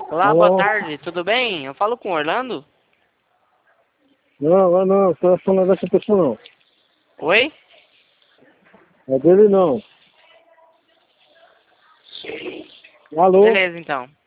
Olá, boa Alô? tarde, tudo bem? Eu falo com o Orlando? Não, o telefone não é dessa pessoa não. Oi? É dele não. Alô? Beleza, então.